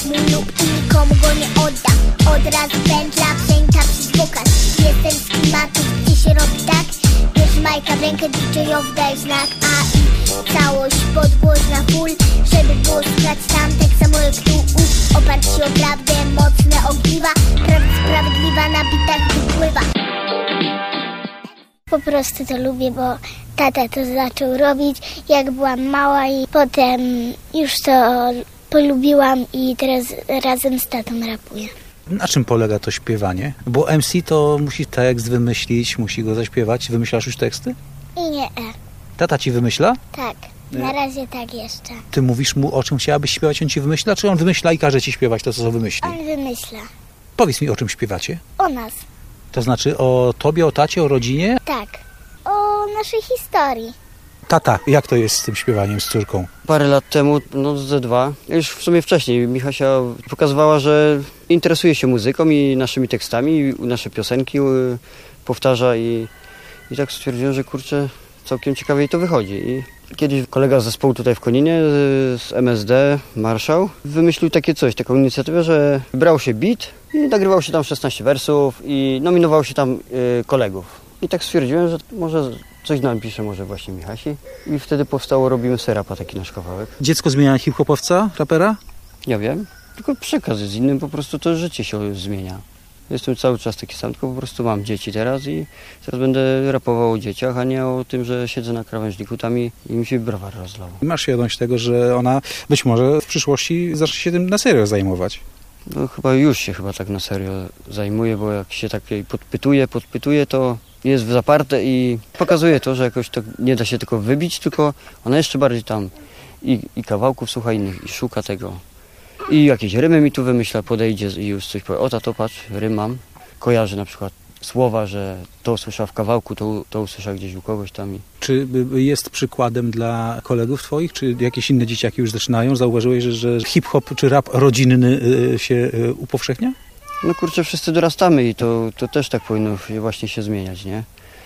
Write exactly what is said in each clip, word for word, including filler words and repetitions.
mój lub i nikomu go nie oddam. Od razu pętla wzięta przez pokaz. Jestem z klimatu, gdzie się robi tak. Bierz Majka w rękę, D J-owi daj znak. A i całość podgłośna full, żeby było słuchać tam tak samo jak tu. Uf, oparci o prawdę, mocne ogniwa. Prawda sprawiedliwa na bitach wypływa. Po prostu to lubię, bo tata to zaczął robić, jak byłam mała i potem już to polubiłam i teraz razem z tatą rapuję. Na czym polega to śpiewanie? Bo M C to musi tekst wymyślić, musi go zaśpiewać. Wymyślasz już teksty? I nie e. Tata ci wymyśla? Tak, na razie tak jeszcze. Ty mówisz mu, o czym chciałabyś śpiewać, on ci wymyśla? Czy on wymyśla i każe ci śpiewać to, co wymyśli? On wymyśla. Powiedz mi, o czym śpiewacie? O nas. To znaczy o tobie, o tacie, o rodzinie? Tak, o naszej historii. Tata, jak to jest z tym śpiewaniem, z córką? Parę lat temu, no ze dwa, już w sumie wcześniej, Michasia pokazywała, że interesuje się muzyką i naszymi tekstami, i nasze piosenki powtarza i, i tak stwierdziłem, że kurczę, całkiem ciekawie jej to wychodzi. I kiedyś kolega z zespołu tutaj w Koninie z M S D, Marszał, wymyślił takie coś, taką inicjatywę, że brał się beat i nagrywał się tam szesnaście wersów i nominował się tam y, kolegów. I tak stwierdziłem, że może coś napiszę może właśnie Michasi. I wtedy powstało Robimy Serapa, taki nasz kawałek. Dziecko zmienia hip-hopowca, rapera? Ja wiem, tylko przekaz jest inny, po prostu to życie się zmienia. Jestem cały czas taki sam, tylko po prostu mam dzieci teraz i teraz będę rapował o dzieciach, a nie o tym, że siedzę na krawężniku tam i, i mi się browar rozlał. Masz świadomość tego, że ona być może w przyszłości zacznie się tym na serio zajmować? No chyba już się chyba tak na serio zajmuje, bo jak się tak jej podpytuje, podpytuje, to jest zaparte i pokazuje to, że jakoś to nie da się tylko wybić, tylko ona jeszcze bardziej tam i, i kawałków słucha innych i szuka tego. I jakieś rymy mi tu wymyśla, podejdzie i już coś powie, o tato patrz, rym mam. Kojarzy na przykład słowa, że to usłyszał w kawałku, to, to usłyszał gdzieś u kogoś tam. I... Czy jest przykładem dla kolegów twoich, czy jakieś inne dzieciaki już zaczynają? Zauważyłeś, że, że hip-hop czy rap rodzinny się upowszechnia? No kurczę, wszyscy dorastamy i to, to też tak powinno właśnie się zmieniać, nie?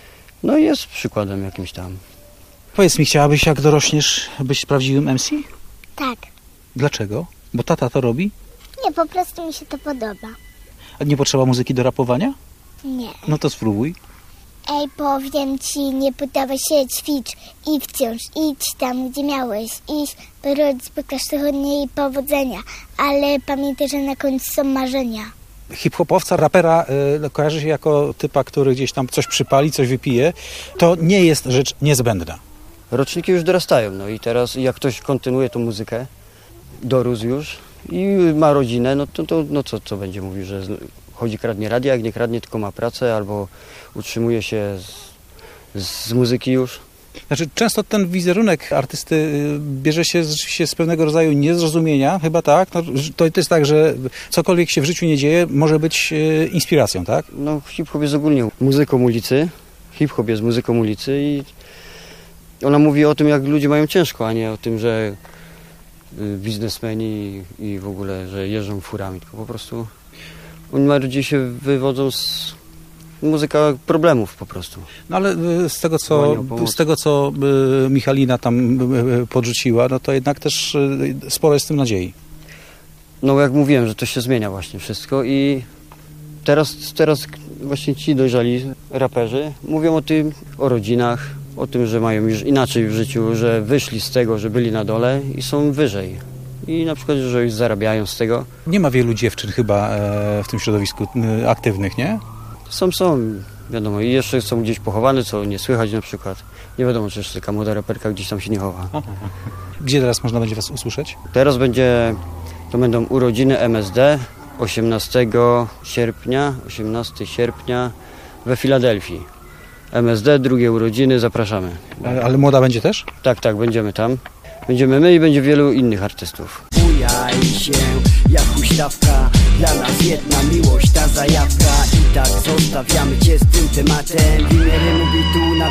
No i jest przykładem jakimś tam. Powiedz mi, chciałabyś jak dorośniesz być prawdziwym M C? Tak. Dlaczego? Bo tata to robi? Nie, po prostu mi się to podoba. A nie potrzeba muzyki do rapowania? Nie. No to spróbuj. Ej, powiem ci, nie poddawaj się, ćwicz i wciąż idź tam, gdzie miałeś iść, by rodzic pokaż tygodnie i powodzenia, ale pamiętaj, że na końcu są marzenia. Hip-hopowca, rapera y, kojarzy się jako typa, który gdzieś tam coś przypali, coś wypije. To nie jest rzecz niezbędna. Roczniki już dorastają, no i teraz jak ktoś kontynuuje tą muzykę, dorósł już i ma rodzinę, no to, to no co, co będzie mówił, że chodzi, kradnie radia, jak nie kradnie, tylko ma pracę albo utrzymuje się z, z muzyki już. Znaczy, często ten wizerunek artysty bierze się rzeczywiście z pewnego rodzaju niezrozumienia, chyba tak? No, to, to jest tak, że cokolwiek się w życiu nie dzieje, może być inspiracją, tak? No hip-hop jest ogólnie muzyką ulicy, hip-hop jest muzyką ulicy i ona mówi o tym, jak ludzie mają ciężko, a nie o tym, że biznesmeni i w ogóle, że jeżdżą furami, tylko po prostu oni ludzie się wywodzą z muzyka problemów po prostu. No ale z tego, co, z tego, co Michalina tam podrzuciła, no to jednak też sporo jest w tym nadziei. No jak mówiłem, że to się zmienia właśnie wszystko i teraz, teraz właśnie ci dojrzali raperzy mówią o tym, o rodzinach, o tym, że mają już inaczej w życiu, że wyszli z tego, że byli na dole i są wyżej. I na przykład, że już zarabiają z tego. Nie ma wielu dziewczyn chyba w tym środowisku aktywnych, nie? Są, są, wiadomo. I jeszcze są gdzieś pochowane, co nie słychać na przykład. Nie wiadomo, czy jeszcze taka młoda raperka gdzieś tam się nie chowa. Aha. Gdzie teraz można będzie was usłyszeć? Teraz będzie, to będą urodziny M S D osiemnastego sierpnia, osiemnastego sierpnia we Filadelfii. M S D, drugie urodziny, zapraszamy. Ale, ale młoda będzie też? Tak, tak, będziemy tam. Będziemy my i będzie wielu innych artystów. Bujaj się jak huśtawka, dla nas jedna miłość, ta zajawka. I tak zostawiamy cię z tym tematem. W imię rymu bitu na